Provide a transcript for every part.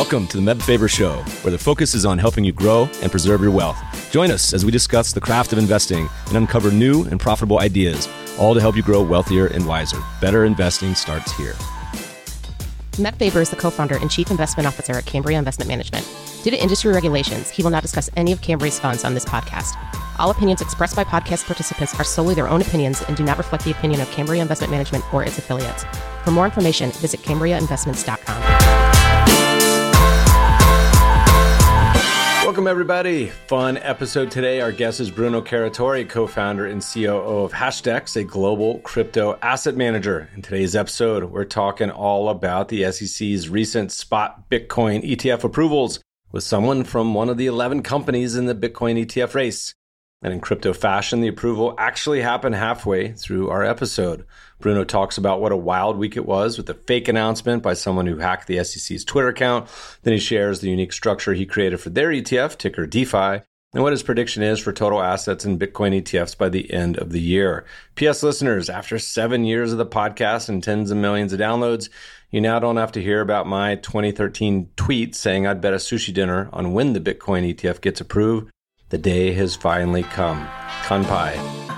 Welcome to the Meb Faber Show, where the focus is on helping you grow and preserve your wealth. Join us as we discuss the craft of investing and uncover new and profitable ideas, all to help you grow wealthier and wiser. Better investing starts here. Meb Faber is the co-founder and chief investment officer at Cambria Investment Management. Due to industry regulations, he will not discuss any of Cambria's funds on this podcast. All opinions expressed by podcast participants are solely their own opinions and do not reflect the opinion of Cambria Investment Management or its affiliates. For more information, visit CambriaInvestments.com. Welcome, everybody. Fun episode today. Our guest is Bruno Caratori, co-founder and COO of Hashdex, a global crypto asset manager. In today's episode, we're talking all about the SEC's recent spot Bitcoin ETF approvals with someone from one of the 11 companies in the Bitcoin ETF race. And in crypto fashion, the approval actually happened halfway through our episode. Bruno talks about what a wild week it was with a fake announcement by someone who hacked the SEC's Twitter account. Then he shares the unique structure he created for their ETF, ticker DeFi, and what his prediction is for total assets in Bitcoin ETFs by the end of the year. P.S. listeners, after 7 years of the podcast and tens of millions of downloads, you now don't have to hear about my 2013 tweet saying I'd bet a sushi dinner on when the Bitcoin ETF gets approved. The day has finally come. Kanpai.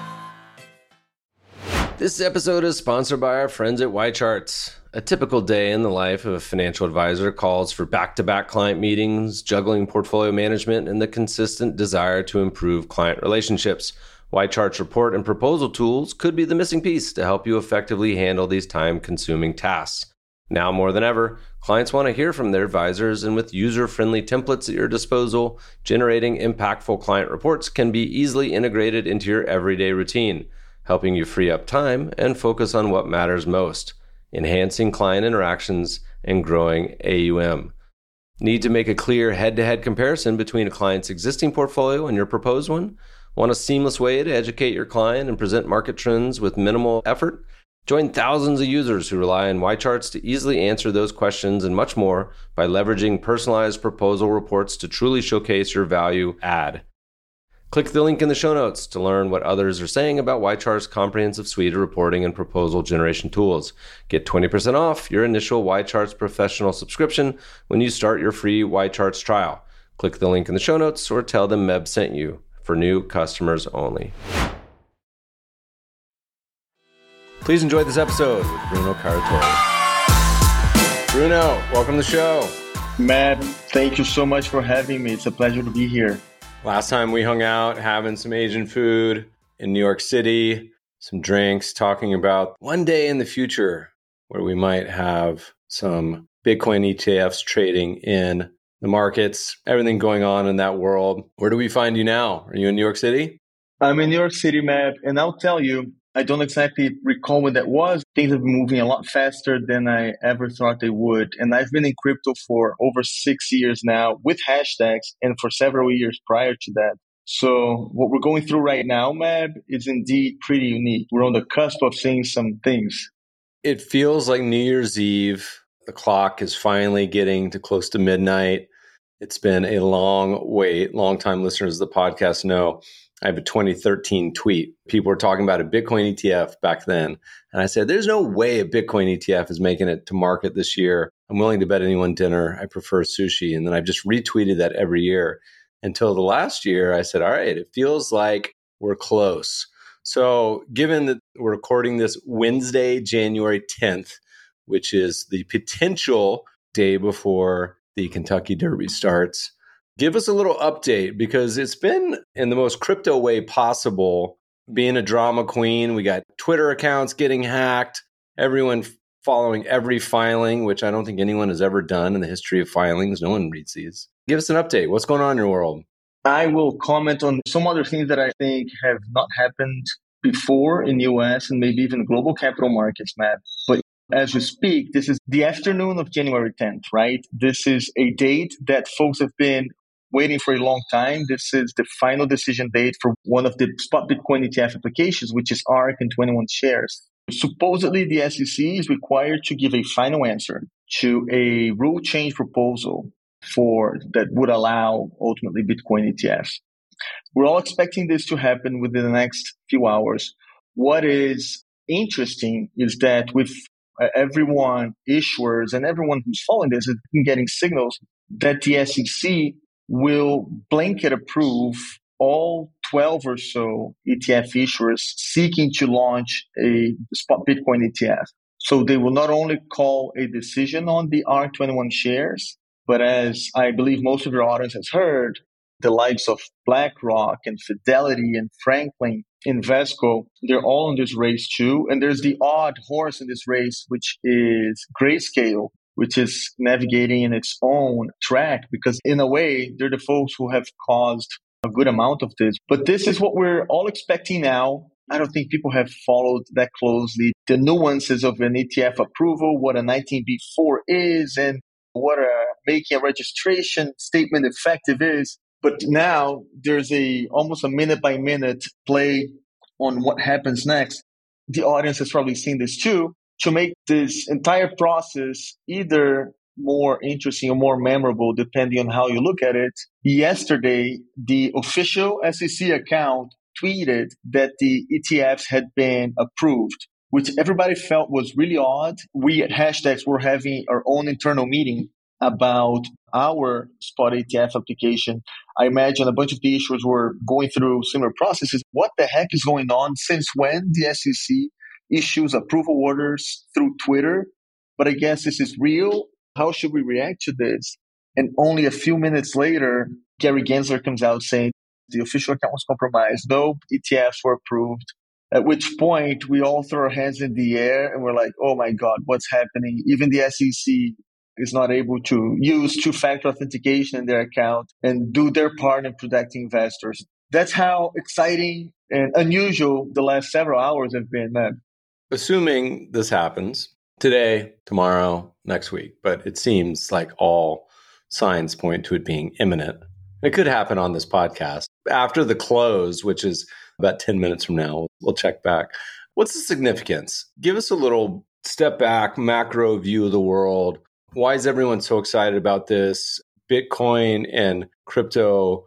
This episode is sponsored by our friends at YCharts. A typical day in the life of a financial advisor calls for back-to-back client meetings, juggling portfolio management, and the consistent desire to improve client relationships. YCharts report and proposal tools could be the missing piece to help you effectively handle these time-consuming tasks. Now more than ever, clients want to hear from their advisors, and with user-friendly templates at your disposal, generating impactful client reports can be easily integrated into your everyday routine, helping you free up time and focus on what matters most, enhancing client interactions and growing AUM. Need to make a clear head-to-head comparison between a client's existing portfolio and your proposed one? Want a seamless way to educate your client and present market trends with minimal effort? Join thousands of users who rely on YCharts to easily answer those questions and much more by leveraging personalized proposal reports to truly showcase your value add. Click the link in the show notes to learn what others are saying about YChart's comprehensive suite of reporting and proposal generation tools. Get 20% off your initial YCharts professional subscription when you start your free YCharts trial. Click the link in the show notes or tell them Meb sent you, for new customers only. Please enjoy this episode with Bruno Caratori. Bruno, welcome to the show. Matt, thank you so much for having me. It's a pleasure to be here. Last time we hung out having some Asian food in New York City, some drinks, talking about one day in the future where we might have some Bitcoin ETFs trading in the markets, everything going on in that world. Where do we find you now? Are you in New York City? I'm in New York City, Matt, and I'll tell you, I don't exactly recall when that was. Things have been moving a lot faster than I ever thought they would. And I've been in crypto for over 6 years now with Hashdex and for several years prior to that. So what we're going through right now, Mab, is indeed pretty unique. We're on the cusp of seeing some things. It feels like New Year's Eve. The clock is finally getting to close to midnight. It's been a long wait. Long-time listeners of the podcast know I have a 2013 tweet. People were talking about a Bitcoin ETF back then. And I said, there's no way a Bitcoin ETF is making it to market this year. I'm willing to bet anyone dinner. I prefer sushi. And then I've just retweeted that every year until the last year. I said, all right, it feels like we're close. So given that we're recording this Wednesday, January 10th, which is the potential day before the Kentucky Derby starts, give us a little update, because it's been in the most crypto way possible, being a drama queen. We got Twitter accounts getting hacked, everyone following every filing, which I don't think anyone has ever done in the history of filings. No one reads these. Give us an update. What's going on in your world? I will comment on some other things that I think have not happened before in the US and maybe even global capital markets, Matt. But as we speak, this is the afternoon of January 10th, right? This is a date that folks have been waiting for a long time. This is the final decision date for one of the spot Bitcoin ETF applications, which is ARK and 21 shares. Supposedly, the SEC is required to give a final answer to a rule change proposal that would allow ultimately Bitcoin ETFs. We're all expecting this to happen within the next few hours. What is interesting is that with everyone, issuers, and everyone who's following this has been getting signals that the SEC will blanket approve all 12 or so ETF issuers seeking to launch a spot Bitcoin ETF. So they will not only call a decision on the ARK-21 shares, but as I believe most of your audience has heard, the likes of BlackRock and Fidelity and Franklin, Invesco, they're all in this race too. And there's the odd horse in this race, which is Grayscale, which is navigating in its own track, because in a way, they're the folks who have caused a good amount of this. But this is what we're all expecting now. I don't think people have followed that closely the nuances of an ETF approval, what a 19B4 is, and what making a registration statement effective is. But now there's almost a minute by minute play on what happens next. The audience has probably seen this too. To make this entire process either more interesting or more memorable, depending on how you look at it, yesterday, the official SEC account tweeted that the ETFs had been approved, which everybody felt was really odd. We at Hashtags were having our own internal meeting about our spot ETF application. I imagine a bunch of the issuers were going through similar processes. What the heck is going on? Since when the SEC issues approval orders through Twitter? But I guess this is real. How should we react to this? And only a few minutes later, Gary Gensler comes out saying the official account was compromised. No ETFs were approved. At which point, we all throw our hands in the air and we're like, oh my God, what's happening? Even the SEC is not able to use two-factor authentication in their account and do their part in protecting investors. That's how exciting and unusual the last several hours have been, man. Assuming this happens today, tomorrow, next week, but it seems like all signs point to it being imminent. It could happen on this podcast. After the close, which is about 10 minutes from now, we'll check back. What's the significance? Give us a little step back, macro view of the world. Why is everyone so excited about this? Bitcoin and crypto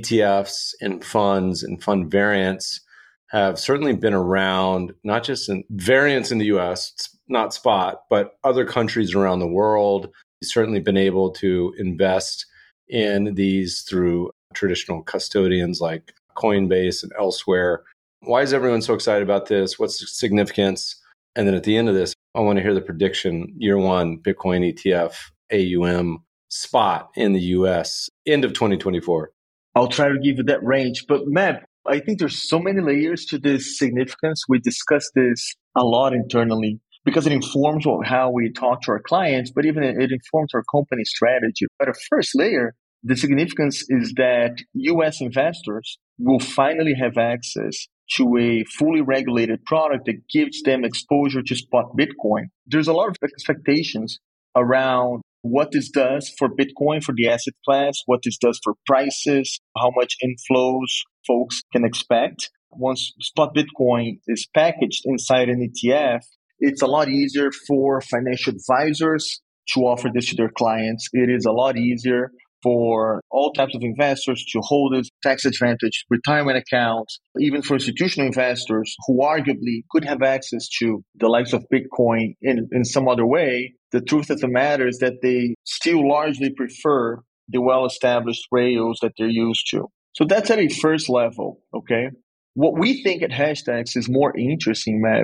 ETFs and funds and fund variants have certainly been around, not just in variants in the US, not spot, but other countries around the world. You've certainly been able to invest in these through traditional custodians like Coinbase and elsewhere. Why is everyone so excited about this? What's the significance? And then at the end of this, I want to hear the prediction, year one, Bitcoin ETF, AUM, spot in the US, end of 2024. I'll try to give you that range. But Matt, I think there's so many layers to this significance. We discuss this a lot internally because it informs how we talk to our clients, but even it informs our company strategy. But a first layer, the significance is that US investors will finally have access to a fully regulated product that gives them exposure to spot Bitcoin. There's a lot of expectations around what this does for Bitcoin, for the asset class, what this does for prices, how much inflows folks can expect. Once spot Bitcoin is packaged inside an ETF, it's a lot easier for financial advisors to offer this to their clients. It is a lot easier for all types of investors to hold this tax advantage retirement accounts, even for institutional investors who arguably could have access to the likes of Bitcoin in some other way. The truth of the matter is that they still largely prefer the well-established rails that they're used to. So that's at a first level, okay? What we think at Hashtags is more interesting, Matt,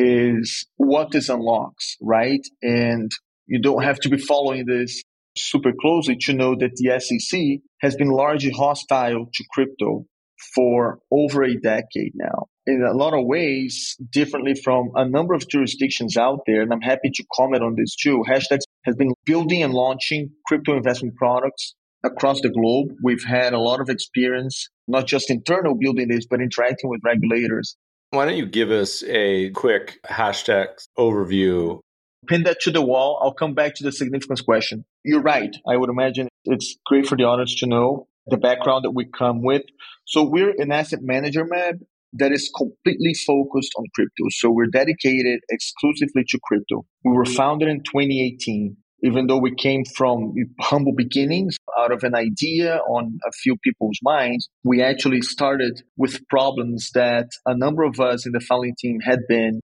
is what this unlocks, right? And you don't have to be following this super closely to know that the SEC has been largely hostile to crypto for over a decade now. In a lot of ways, differently from a number of jurisdictions out there, and I'm happy to comment on this too, Hashtags has been building and launching crypto investment products across the globe. We've had a lot of experience, not just internal building this, but interacting with regulators. Why don't you give us a quick Hashtags overview? Pin that to the wall. I'll come back to the significance question. You're right. I would imagine it's great for the audience to know the background that we come with. So we're an asset manager, Mab, that is completely focused on crypto. So we're dedicated exclusively to crypto. We were founded in 2018. Even though we came from humble beginnings out of an idea on a few people's minds, we actually started with problems that a number of us in the founding team had been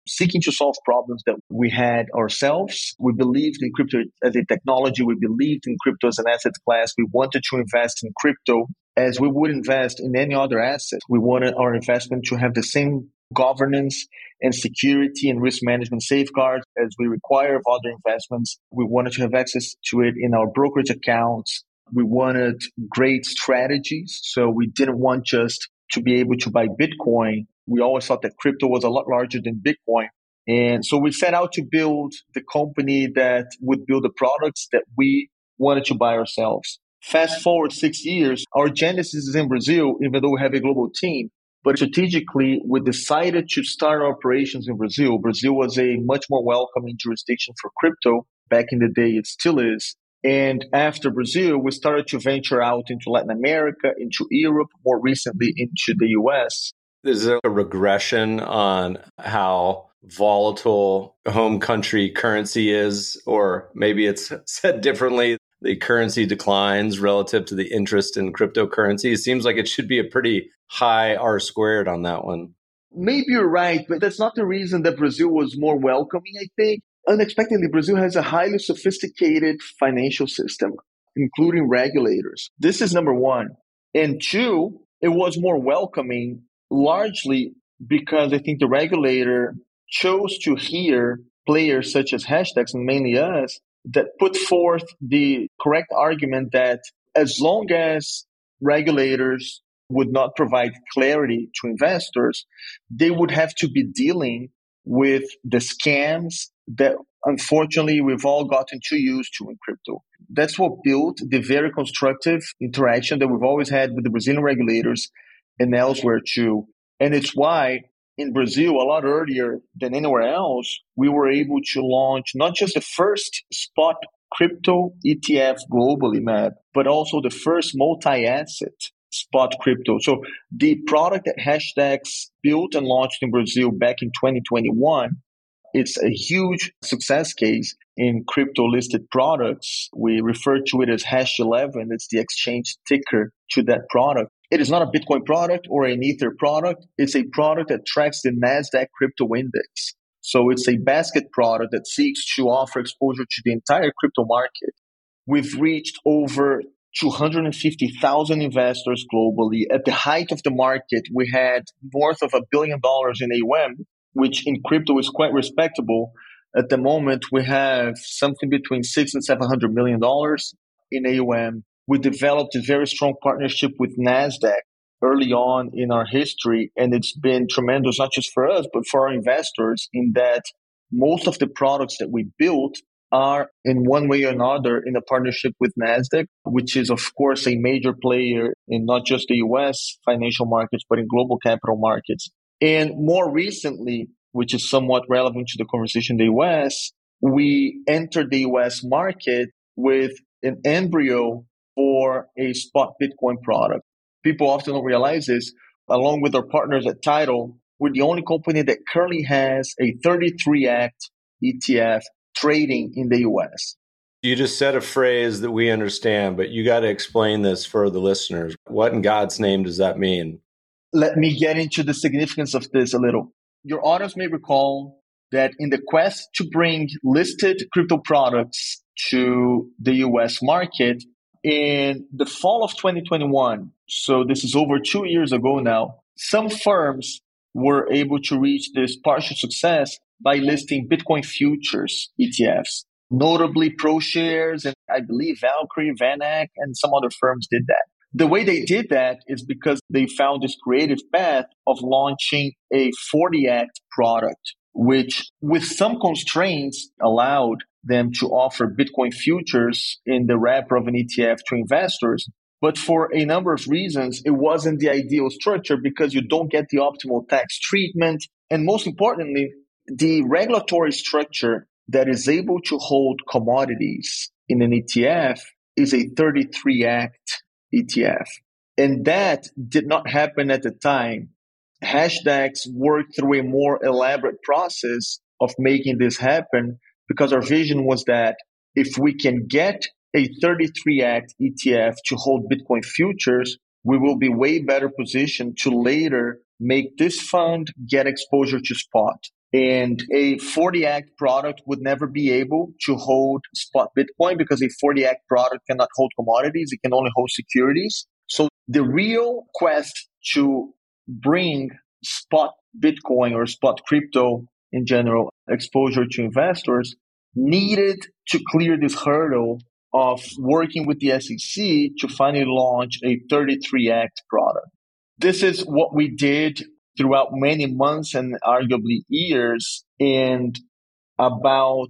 seeking to solve problems that we had ourselves. We believed in crypto as a technology. We believed in crypto as an asset class. We wanted to invest in crypto as we would invest in any other asset. We wanted our investment to have the same governance and security and risk management safeguards as we require of other investments. We wanted to have access to it in our brokerage accounts. We wanted great strategies. So we didn't want just to be able to buy Bitcoin. We always thought that crypto was a lot larger than Bitcoin. And so we set out to build the company that would build the products that we wanted to buy ourselves. Fast forward 6 years, our genesis is in Brazil, even though we have a global team. But strategically, we decided to start our operations in Brazil. Brazil was a much more welcoming jurisdiction for crypto. Back in the day, it still is. And after Brazil, we started to venture out into Latin America, into Europe, more recently into the US. Is there a regression on how volatile home country currency is? Or maybe it's said differently, the currency declines relative to the interest in cryptocurrency. It seems like it should be a pretty high R squared on that one. Maybe you're right, but that's not the reason that Brazil was more welcoming, I think. Unexpectedly, Brazil has a highly sophisticated financial system, including regulators. This is number one. And two, it was more welcoming largely because I think the regulator chose to hear players such as Hashdex and mainly us that put forth the correct argument that as long as regulators would not provide clarity to investors, they would have to be dealing with the scams that unfortunately we've all gotten too used to in crypto. That's what built the very constructive interaction that we've always had with the Brazilian regulators and elsewhere too. And it's why in Brazil, a lot earlier than anywhere else, we were able to launch not just the first spot crypto ETF globally, Matt, but also the first multi-asset spot crypto. So the product that Hashdex built and launched in Brazil back in 2021, it's a huge success case in crypto listed products. We refer to it as Hash 11. It's the exchange ticker to that product. It is not a Bitcoin product or an Ether product. It's a product that tracks the NASDAQ crypto index. So it's a basket product that seeks to offer exposure to the entire crypto market. We've reached over 250,000 investors globally. At the height of the market, we had north of $1 billion in AUM, which in crypto is quite respectable. At the moment, we have something between $600 and $700 million in AUM. We developed a very strong partnership with NASDAQ early on in our history, and it's been tremendous, not just for us, but for our investors, in that most of the products that we built are in one way or another in a partnership with NASDAQ, which is, of course, a major player in not just the US financial markets, but in global capital markets. And more recently, which is somewhat relevant to the conversation in the US, we entered the US market with an embryo for a spot Bitcoin product. People often don't realize this. Along with our partners at Tidal, we're the only company that currently has a 33 Act ETF trading in the US. You just said a phrase that we understand, but you got to explain this for the listeners. What in God's name does that mean? Let me get into the significance of this a little. Your audience may recall that in the quest to bring listed crypto products to the US market, in the fall of 2021, so this is over 2 years ago now, some firms were able to reach this partial success by listing Bitcoin futures ETFs, notably ProShares and I believe Valkyrie, VanEck, and some other firms did that. The way they did that is because they found this creative path of launching a 40 Act product, which with some constraints allowed them to offer Bitcoin futures in the wrapper of an ETF to investors. But for a number of reasons, it wasn't the ideal structure because you don't get the optimal tax treatment. And most importantly, the regulatory structure that is able to hold commodities in an ETF is a 33 Act ETF. And that did not happen at the time. Hashdex worked through a more elaborate process of making this happen because our vision was that if we can get a 33 Act ETF to hold Bitcoin futures, we will be way better positioned to later make this fund get exposure to spot. And a 40 Act product would never be able to hold spot Bitcoin because a 40 Act product cannot hold commodities. It can only hold securities. So the real quest to bring spot Bitcoin or spot crypto in general exposure to investors needed to clear this hurdle of working with the SEC to finally launch a 33 Act product. This is what we did throughout many months and arguably years. And about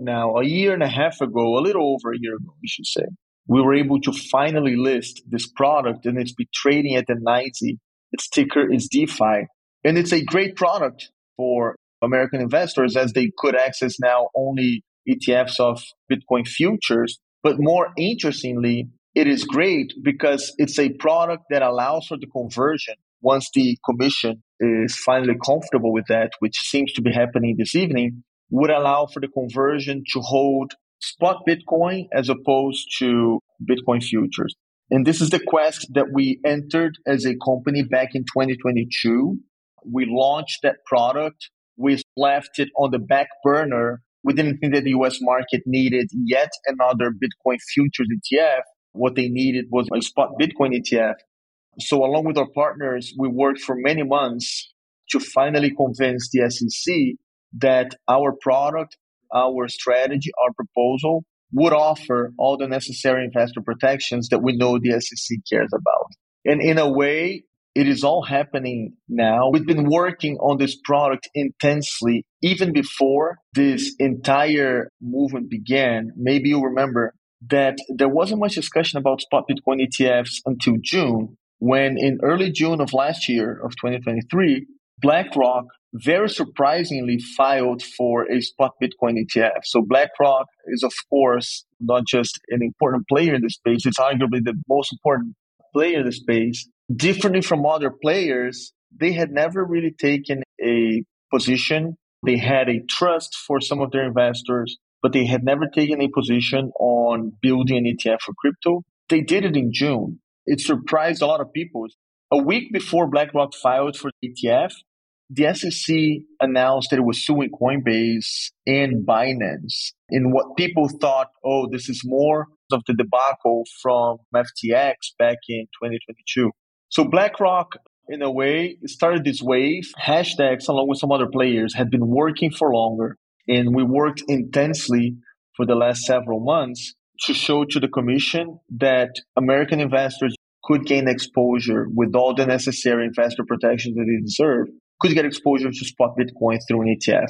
a year and a half ago, a little over a year ago, we should say, we were able to finally list this product, and it's been trading at the NYSE. Its ticker is DeFi. And it's a great product for American investors as they could access now only ETFs of Bitcoin futures. But more interestingly, it is great because it's a product that allows for the conversion once the commission is finally comfortable with that, which seems to be happening this evening, would allow for the conversion to hold spot Bitcoin as opposed to Bitcoin futures. And this is the quest that we entered as a company back in 2022. We launched that product. We left it on the back burner. We didn't think that the US market needed yet another Bitcoin futures ETF. What they needed was a spot Bitcoin ETF. So along with our partners, we worked for many months to finally convince the SEC that our product, our strategy, our proposal would offer all the necessary investor protections that we know the SEC cares about. And in a way, it is all happening now. We've been working on this product intensely even before this entire movement began. Maybe you remember that there wasn't much discussion about spot Bitcoin ETFs until June, when in early June of last year, of 2023, BlackRock very surprisingly filed for a spot Bitcoin ETF. So BlackRock is, of course, not just an important player in the space, it's arguably the most important player in the space. Differently from other players, they had never really taken a position. They had a trust for some of their investors, but they had never taken a position on building an ETF for crypto. They did it in June. It surprised a lot of people. A week before BlackRock filed for the ETF, the SEC announced that it was suing Coinbase and Binance in what people thought, this is more of the debacle from FTX back in 2022. So BlackRock, in a way, started this wave. Hashdex, along with some other players, had been working for longer, and we worked intensely for the last several months to show to the commission that American investors could gain exposure with all the necessary investor protections that they deserve, could get exposure to spot Bitcoin through an ETF.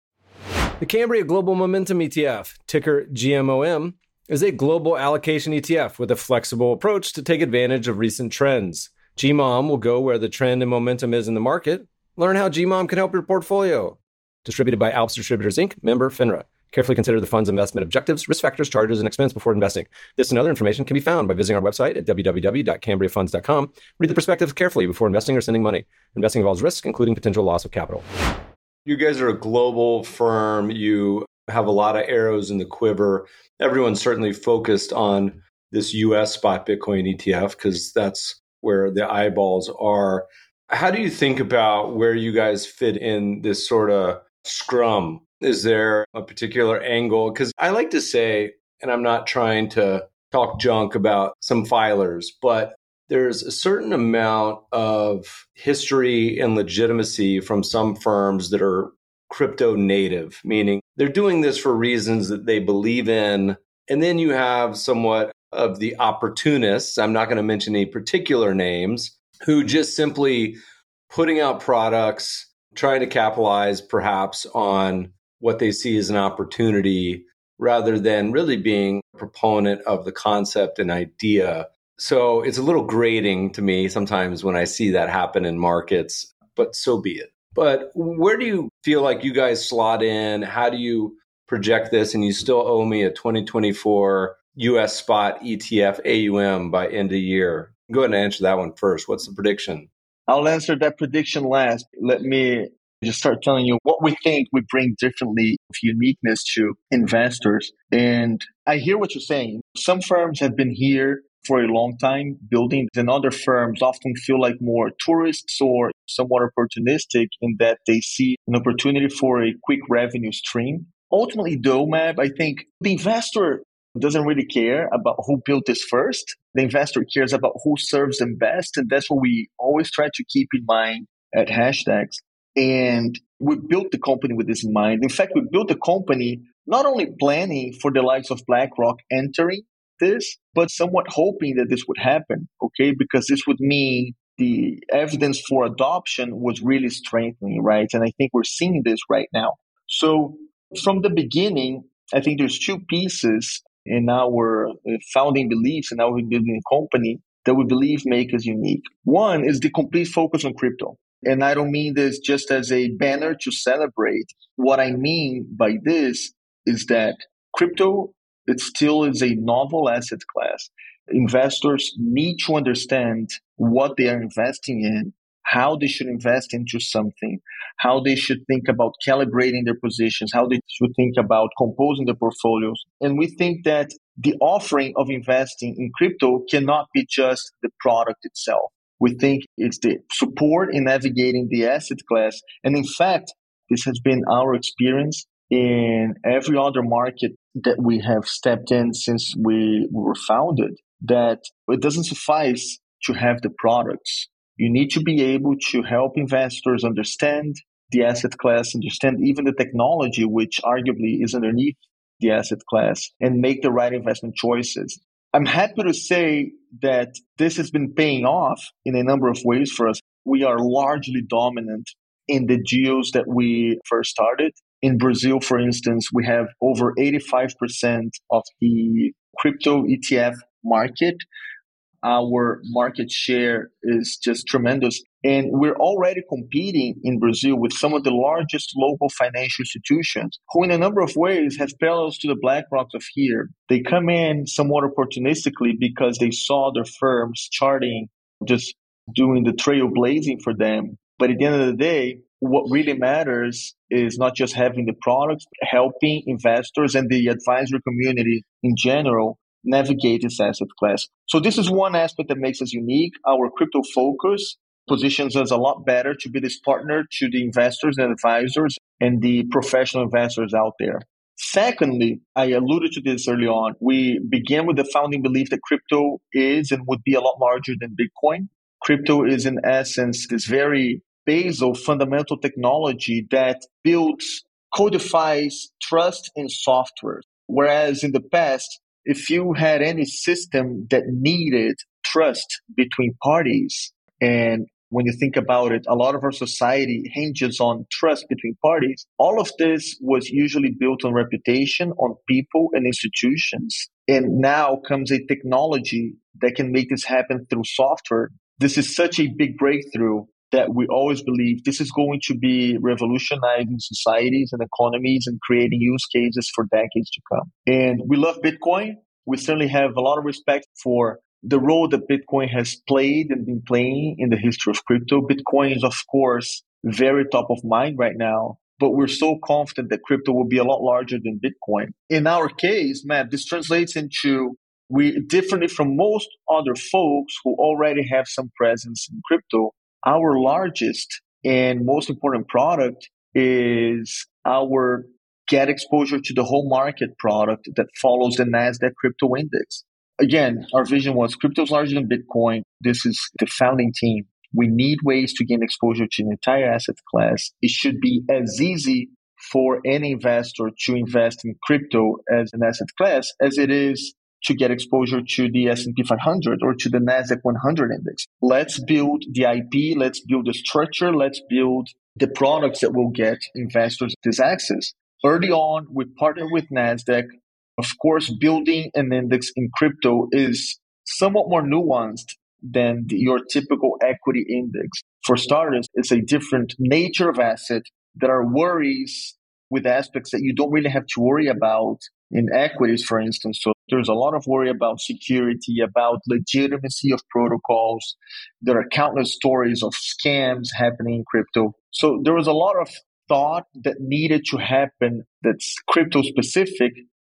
The Cambria Global Momentum ETF, ticker GMOM, is a global allocation ETF with a flexible approach to take advantage of recent trends. GMOM will go where the trend and momentum is in the market. Learn how GMOM can help your portfolio. Distributed by Alps Distributors, Inc., member FINRA. Carefully consider the fund's investment objectives, risk factors, charges, and expense before investing. This and other information can be found by visiting our website at www.cambriafunds.com. Read the prospectus carefully before investing or sending money. Investing involves risk, including potential loss of capital. You guys are a global firm. You have a lot of arrows in the quiver. Everyone's certainly focused on this U.S. spot Bitcoin ETF because that's where the eyeballs are. How do you think about where you guys fit in this sort of scrum? Is there a particular angle? Because I like to say, and I'm not trying to talk junk about some filers, but there's a certain amount of history and legitimacy from some firms that are crypto native, meaning they're doing this for reasons that they believe in. And then you have somewhat of the opportunists, I'm not going to mention any particular names, who just simply putting out products, trying to capitalize perhaps on what they see as an opportunity rather than really being a proponent of the concept and idea. So it's a little grating to me sometimes when I see that happen in markets, but so be it. But where do you feel like you guys slot in? How do you project this? And you still owe me a 2024 US spot ETF AUM by end of year. Go ahead and answer that one first. What's the prediction? I'll answer that prediction last. Let me just start telling you what we think we bring differently of uniqueness to investors. And I hear what you're saying. Some firms have been here for a long time building, and other firms often feel like more tourists or somewhat opportunistic in that they see an opportunity for a quick revenue stream. Ultimately, though, Mab, I think the investor doesn't really care about who built this first. The investor cares about who serves them best. And that's what we always try to keep in mind at Hashtags. And we built the company with this in mind. In fact, we built the company not only planning for the likes of BlackRock entering this, but somewhat hoping that this would happen, okay? Because this would mean the evidence for adoption was really strengthening, right? And I think we're seeing this right now. So from the beginning, I think there's two pieces in our founding beliefs and how we building a company that we believe make us unique. One is the complete focus on crypto. And I don't mean this just as a banner to celebrate. What I mean by this is that crypto, it still is a novel asset class. Investors need to understand what they are investing in, how they should invest into something, how they should think about calibrating their positions, how they should think about composing the portfolios. And we think that the offering of investing in crypto cannot be just the product itself. We think it's the support in navigating the asset class. And in fact, this has been our experience in every other market that we have stepped in since we were founded, that it doesn't suffice to have the products. You need to be able to help investors understand the asset class, understand even the technology, which arguably is underneath the asset class, and make the right investment choices. I'm happy to say that this has been paying off in a number of ways for us. We are largely dominant in the geos that we first started. In Brazil, for instance, we have over 85% of the crypto ETF market. Our market share is just tremendous. And we're already competing in Brazil with some of the largest local financial institutions who in a number of ways have parallels to the BlackRocks of here. They come in somewhat opportunistically because they saw their firms charting, just doing the trailblazing for them. But at the end of the day, what really matters is not just having the products, but helping investors and the advisory community in general navigate this asset class. So this is one aspect that makes us unique. Our crypto focus positions us a lot better to be this partner to the investors and advisors and the professional investors out there. Secondly, I alluded to this early on. We began with the founding belief that crypto is and would be a lot larger than Bitcoin. Crypto is in essence this very basal fundamental technology that builds, codifies trust in software. Whereas in the past, if you had any system that needed trust between parties, and when you think about it, a lot of our society hinges on trust between parties. All of this was usually built on reputation, on people and institutions. And now comes a technology that can make this happen through software. This is such a big breakthrough that we always believe this is going to be revolutionizing societies and economies and creating use cases for decades to come. And we love Bitcoin. We certainly have a lot of respect for the role that Bitcoin has played and been playing in the history of crypto. Bitcoin is, of course, very top of mind right now, but we're so confident that crypto will be a lot larger than Bitcoin. In our case, Matt, this translates into we differently from most other folks who already have some presence in crypto. Our largest and most important product is our get exposure to the whole market product that follows the NASDAQ crypto index. Again, our vision was crypto is larger than Bitcoin. This is the founding team. We need ways to gain exposure to the entire asset class. It should be as easy for any investor to invest in crypto as an asset class as it is to get exposure to the S&P 500 or to the NASDAQ 100 index. Let's build the IP, let's build the structure, let's build the products that will get investors this access. Early on, we partnered with NASDAQ. Of course, building an index in crypto is somewhat more nuanced than your typical equity index. For starters, it's a different nature of asset. There are worries with aspects that you don't really have to worry about in equities, for instance. So there's a lot of worry about security, about legitimacy of protocols. There are countless stories of scams happening in crypto. So there was a lot of thought that needed to happen that's crypto specific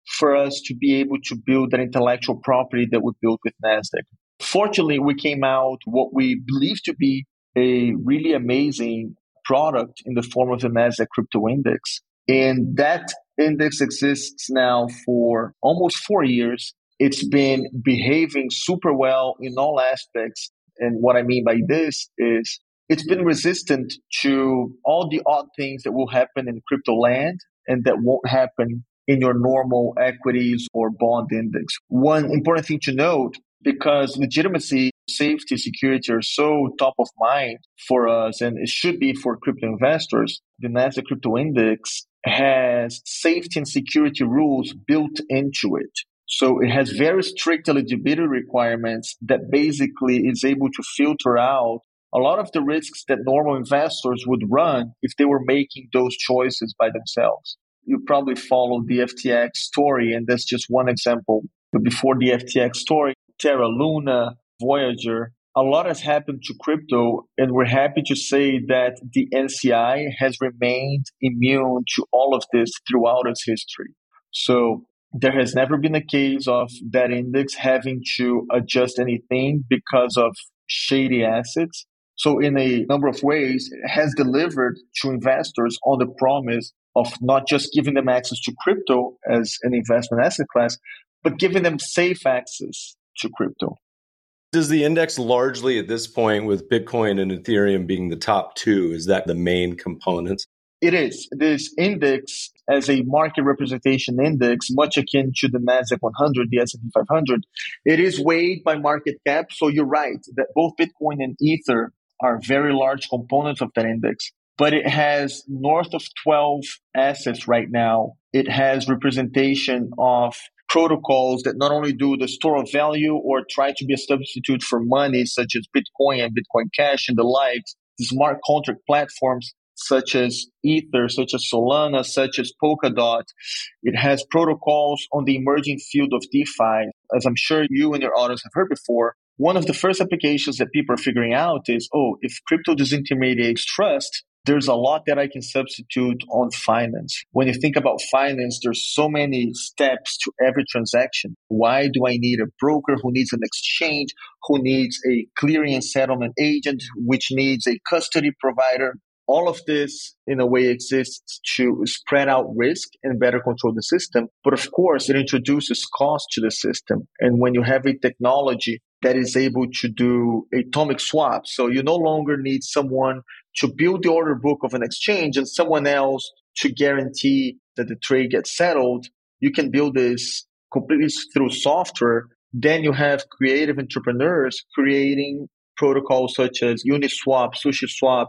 for us to be able to build that intellectual property that we built with Nasdaq. Fortunately, we came out what we believe to be a really amazing product in the form of the Nasdaq Crypto Index. And that index exists now for almost 4 years. It's been behaving super well in all aspects. And what I mean by this is it's been resistant to all the odd things that will happen in crypto land and that won't happen in your normal equities or bond index. One important thing to note, because legitimacy, safety, security are so top of mind for us, and it should be for crypto investors, the Nasdaq Crypto Index has safety and security rules built into it. So it has very strict eligibility requirements that basically is able to filter out a lot of the risks that normal investors would run if they were making those choices by themselves. You probably follow the FTX story, and that's just one example. But before the FTX story, Terra Luna, Voyager, a lot has happened to crypto, and we're happy to say that the NCI has remained immune to all of this throughout its history. So there has never been a case of that index having to adjust anything because of shady assets. So in a number of ways, it has delivered to investors on the promise of not just giving them access to crypto as an investment asset class, but giving them safe access to crypto. Does the index largely at this point, with Bitcoin and Ethereum being the top two, is that the main components? It is. This index, as a market representation index, much akin to the Nasdaq 100, the S&P 500, it is weighed by market cap. So you're right that both Bitcoin and Ether are very large components of that index. But it has north of 12 assets right now. It has representation of protocols that not only do the store of value or try to be a substitute for money, such as Bitcoin and Bitcoin Cash and the likes, the smart contract platforms such as Ether, such as Solana, such as Polkadot. It has protocols on the emerging field of DeFi. As I'm sure you and your audience have heard before, one of the first applications that people are figuring out is, if crypto disintermediates trust, there's a lot that I can substitute on finance. When you think about finance, there's so many steps to every transaction. Why do I need a broker who needs an exchange, who needs a clearing and settlement agent, which needs a custody provider? All of this, in a way, exists to spread out risk and better control the system. But of course, it introduces cost to the system. And when you have a technology that is able to do atomic swaps, so you no longer need someone to build the order book of an exchange and someone else to guarantee that the trade gets settled, you can build this completely through software. Then you have creative entrepreneurs creating protocols such as Uniswap, SushiSwap,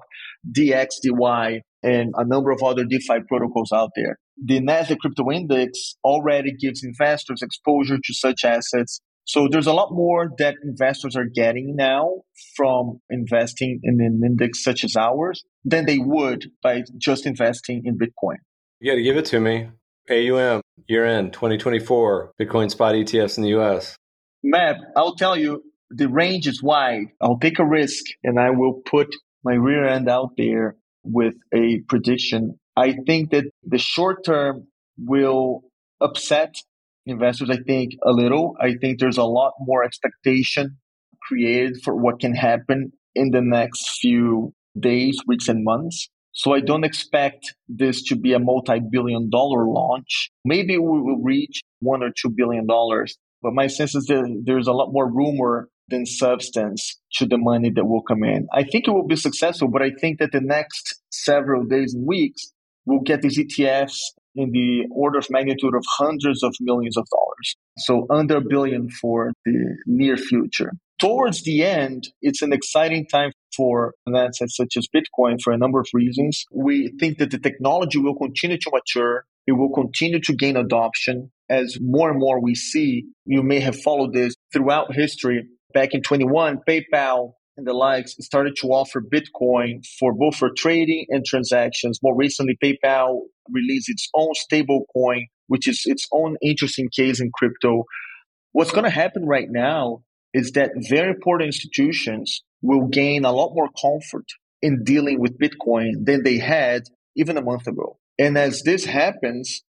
DXDY, and a number of other DeFi protocols out there. The Nasdaq Crypto Index already gives investors exposure to such assets. So there's a lot more that investors are getting now from investing in an index such as ours than they would by just investing in Bitcoin. You got to give it to me. AUM, year-end 2024, Bitcoin spot ETFs in the US. Matt, I'll tell you, the range is wide. I'll take a risk and I will put my rear end out there with a prediction. I think that the short term will upset investors, I think, a little. I think there's a lot more expectation created for what can happen in the next few days, weeks, and months. So I don't expect this to be a multi-billion dollar launch. Maybe we will reach $1 or $2 billion. But my sense is that there's a lot more rumor than substance to the money that will come in. I think it will be successful, but I think that the next several days and weeks, we'll get these ETFs in the order of magnitude of hundreds of millions of dollars. So under $1 billion for the near future. Towards the end, it's an exciting time for an asset such as Bitcoin for a number of reasons. We think that the technology will continue to mature. It will continue to gain adoption as more and more we see. You may have followed this throughout history. Back in 21, PayPal and the likes started to offer Bitcoin for both for trading and transactions. More recently, PayPal released its own stable coin, which is its own interesting case in crypto. What's going to happen right now is that very important institutions will gain a lot more comfort in dealing with Bitcoin than they had even a month ago. And as this happens,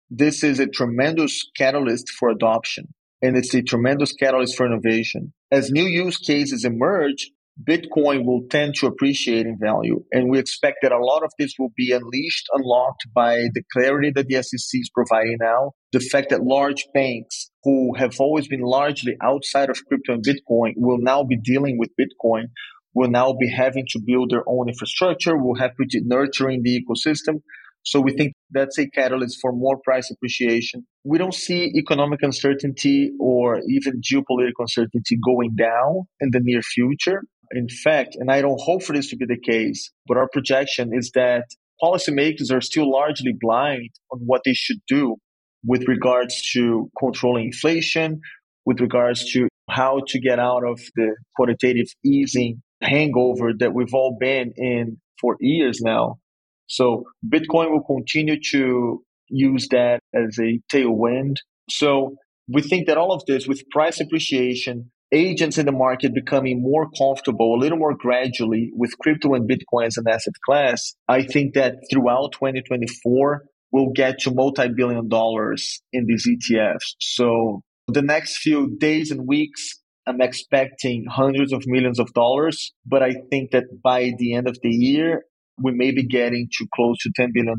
this is a tremendous catalyst for adoption, and it's a tremendous catalyst for innovation. As new use cases emerge, Bitcoin will tend to appreciate in value. And we expect that a lot of this will be unlocked by the clarity that the SEC is providing now. The fact that large banks who have always been largely outside of crypto and Bitcoin will now be dealing with Bitcoin, will now be having to build their own infrastructure, will have to be nurturing the ecosystem. So we think that's a catalyst for more price appreciation. We don't see economic uncertainty or even geopolitical uncertainty going down in the near future. In fact, and I don't hope for this to be the case, but our projection is that policymakers are still largely blind on what they should do with regards to controlling inflation, with regards to how to get out of the quantitative easing hangover that we've all been in for years now. So Bitcoin will continue to use that as a tailwind. So we think that all of this, with price appreciation, agents in the market becoming more comfortable, a little more gradually with crypto and Bitcoin as an asset class, I think that throughout 2024, we'll get to multi-billion dollars in these ETFs. So the next few days and weeks, I'm expecting hundreds of millions of dollars, but I think that by the end of the year, we may be getting to close to $10 billion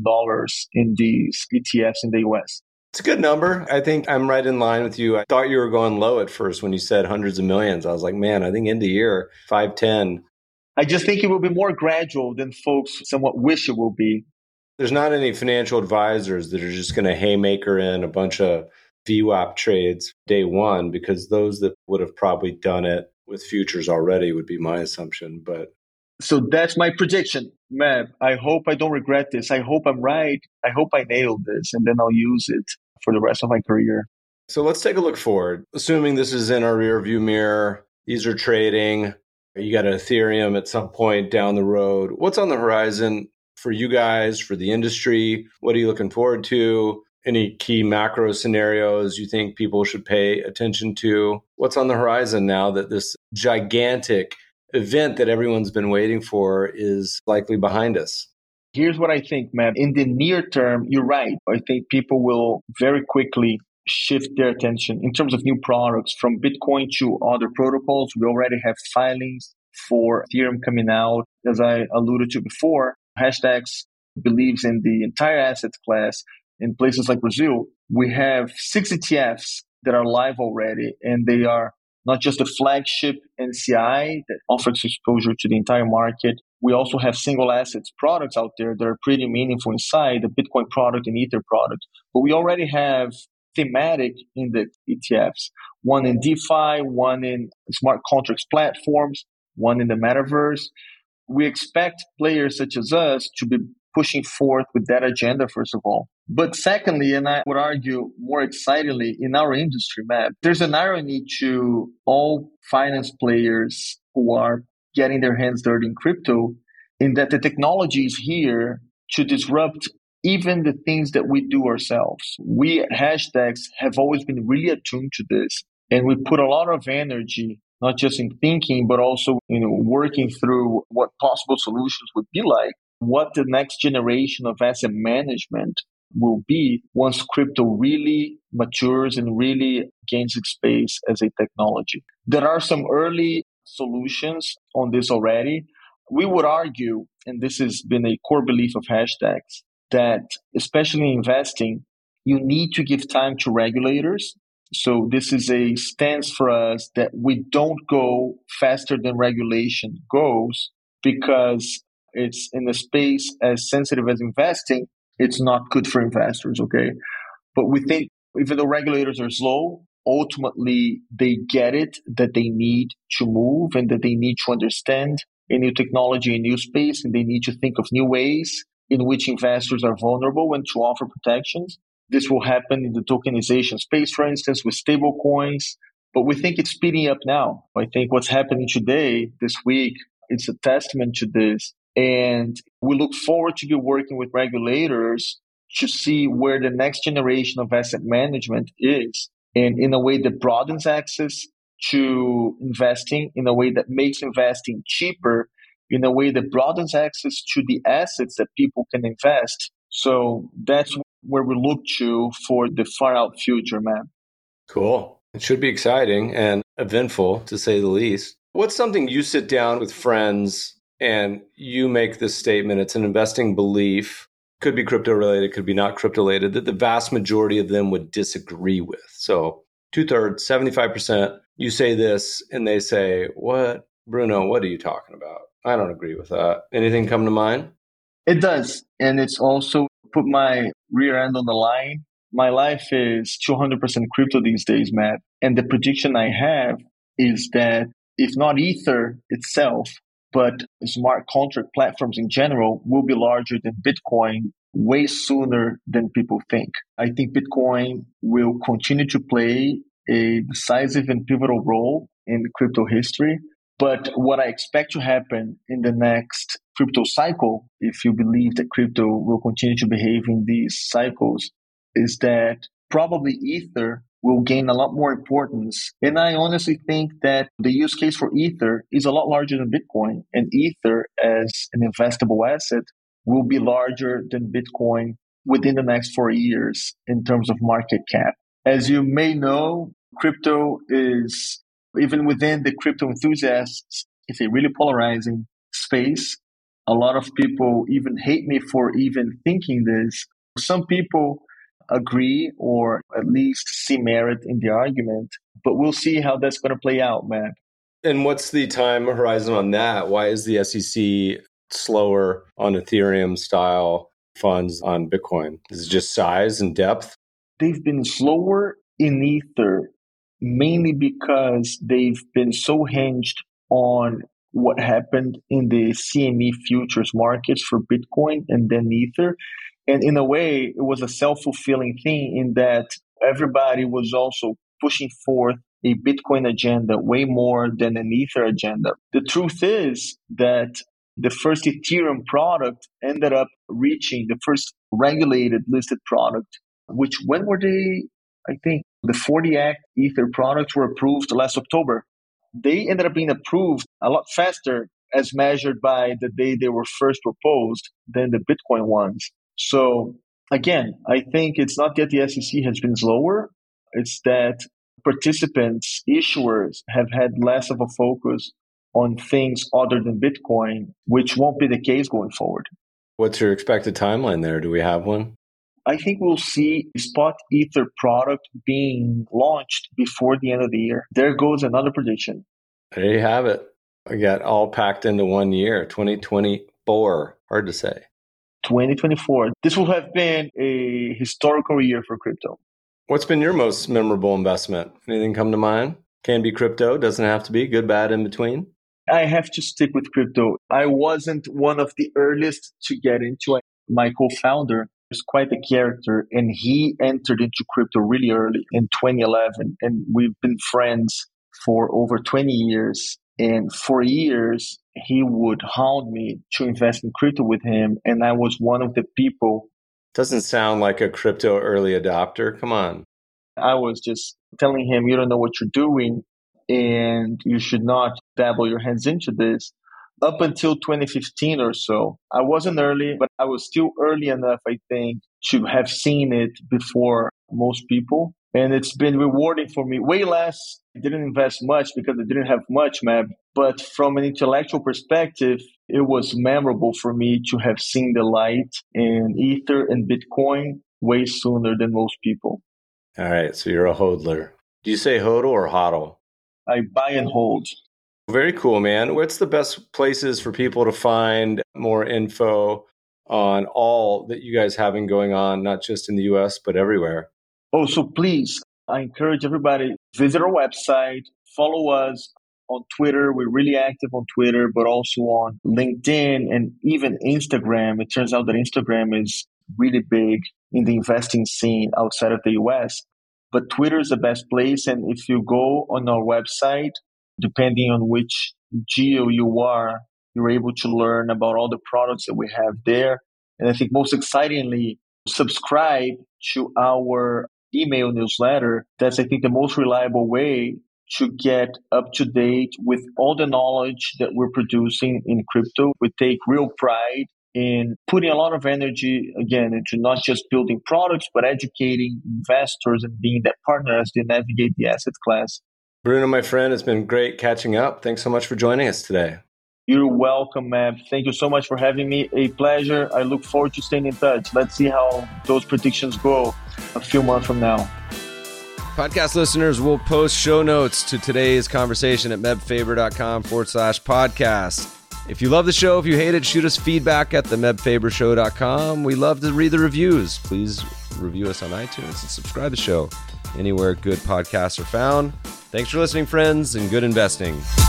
in these ETFs in the US. It's a good number. I think I'm right in line with you. I thought you were going low at first when you said hundreds of millions. I was like, man, I think end of year, 5-10. I just think it will be more gradual than folks somewhat wish it will be. There's not any financial advisors that are just going to haymaker in a bunch of VWAP trades day one, because those that would have probably done it with futures already would be my assumption. But so that's my prediction, Meb. I hope I don't regret this. I hope I'm right. I hope I nailed this, and then I'll use it for the rest of my career. So let's take a look forward. Assuming this is in our rear view mirror, these are trading. You got an Ethereum at some point down the road. What's on the horizon for you guys, for the industry? What are you looking forward to? Any key macro scenarios you think people should pay attention to? What's on the horizon now that this gigantic event that everyone's been waiting for is likely behind us? Here's what I think, man. In the near term, you're right. I think people will very quickly shift their attention in terms of new products from Bitcoin to other protocols. We already have filings for Ethereum coming out. As I alluded to before, Hashtags believes in the entire asset class. In places like Brazil, we have 6 ETFs that are live already, and they are not just the flagship NCI that offers exposure to the entire market. We also have single assets products out there that are pretty meaningful inside, the Bitcoin product and Ether product. But we already have thematic index ETFs, one in DeFi, one in smart contracts platforms, one in the metaverse. We expect players such as us to be pushing forth with that agenda, first of all. But secondly, and I would argue more excitedly, in our industry, Matt, there's an irony to all finance players who are getting their hands dirty in crypto, in that the technology is here to disrupt even the things that we do ourselves. We at Hashtags have always been really attuned to this, and we put a lot of energy, not just in thinking, but also working through what possible solutions would be like, what the next generation of asset management will be once crypto really matures and really gains its space as a technology. There are some early solutions on this already. We would argue, and this has been a core belief of Hashtags, that especially in investing, you need to give time to regulators. So this is a stance for us that we don't go faster than regulation goes, because it's in a space as sensitive as investing, it's not good for investors, okay? But we think even though regulators are slow, ultimately they get it, that they need to move and that they need to understand a new technology, a new space, and they need to think of new ways in which investors are vulnerable and to offer protections. This will happen in the tokenization space, for instance, with stable coins. But we think it's speeding up now. I think what's happening today, this week, it's a testament to this. And we look forward to be working with regulators to see where the next generation of asset management is, and in a way that broadens access to investing, in a way that makes investing cheaper, in a way that broadens access to the assets that people can invest, So that's where we look to for the far out future, man. Cool. It should be exciting and eventful, to say the least. What's something you sit down with friends and you make this statement? It's an investing belief, could be crypto related, could be not crypto related, that the vast majority of them would disagree with. So 2/3, 75%, you say this and they say, what, Bruno, what are you talking about? I don't agree with that. Anything come to mind? It does. And it's also put my rear end on the line. My life is 200% crypto these days, Matt. And the prediction I have is that if not Ether itself, but smart contract platforms in general will be larger than Bitcoin way sooner than people think. I think Bitcoin will continue to play a decisive and pivotal role in crypto history. But what I expect to happen in the next crypto cycle, if you believe that crypto will continue to behave in these cycles, is that probably Ether will gain a lot more importance. And I honestly think that the use case for Ether is a lot larger than Bitcoin. And Ether as an investable asset will be larger than Bitcoin within the next 4 years in terms of market cap. As you may know, crypto is, even within the crypto enthusiasts, it's a really polarizing space. A lot of people even hate me for even thinking this. Some people agree or at least see merit in the argument, but we'll see how that's going to play out, man. And what's the time horizon on that? Why is the SEC slower on Ethereum style funds on Bitcoin? Is it just size and depth? They've been slower in Ether mainly because they've been so hinged on what happened in the CME futures markets for Bitcoin and then Ether. And in a way, it was a self-fulfilling thing in that everybody was also pushing forth a Bitcoin agenda way more than an Ether agenda. The truth is that the first Ethereum product ended up reaching the first regulated listed product, which when were they? I think the 40 Act Ether products were approved last October. They ended up being approved a lot faster as measured by the day they were first proposed than the Bitcoin ones. So again, I think it's not that the SEC has been slower. It's that participants, issuers have had less of a focus on things other than Bitcoin, which won't be the case going forward. What's your expected timeline there? Do we have one? I think we'll see spot Ether product being launched before the end of the year. There goes another prediction. There you have it. I got all packed into 1 year, 2024. Hard to say. 2024. This will have been a historical year for crypto. What's been your most memorable investment? Anything come to mind? Can be crypto, doesn't have to be, good, bad, in between. I have to stick with crypto. I wasn't one of the earliest to get into it. My co-founder is quite a character, and he entered into crypto really early in 2011, and we've been friends for over 20 years. And for years, he would hound me to invest in crypto with him, and I was one of the people. Doesn't sound like a crypto early adopter. Come on. I was just telling him, you don't know what you're doing, and you should not dabble your hands into this. Up until 2015 or so, I wasn't early, but I was still early enough, I think, to have seen it before most people. And it's been rewarding for me. Way less. I didn't invest much because I didn't have much, man. But from an intellectual perspective, it was memorable for me to have seen the light in Ether and Bitcoin way sooner than most people. All right. So you're a hodler. Do you say hodl or hodl? I buy and hold. Very cool, man. What's the best places for people to find more info on all that you guys having going on, not just in the US, but everywhere? Oh, so please, I encourage everybody, visit our website, follow us on Twitter. We're really active on Twitter, but also on LinkedIn and even Instagram. It turns out that Instagram is really big in the investing scene outside of the US. But Twitter is the best place. And if you go on our website, depending on which geo you are, you're able to learn about all the products that we have there. And I think most excitingly, subscribe to our email newsletter. That's, I think, the most reliable way to get up to date with all the knowledge that we're producing in crypto. We take real pride in putting a lot of energy, again, into not just building products, but educating investors and being that partner as they navigate the asset class. Bruno, my friend, it's been great catching up. Thanks so much for joining us today. You're welcome, Meb. Thank you so much for having me. A pleasure. I look forward to staying in touch. Let's see how those predictions go a few months from now. Podcast listeners will post show notes to today's conversation at mebfaber.com/podcast. If you love the show, if you hate it, shoot us feedback at themebfabershow.com. We love to read the reviews. Please review us on iTunes and subscribe to the show anywhere good podcasts are found. Thanks for listening, friends, and good investing.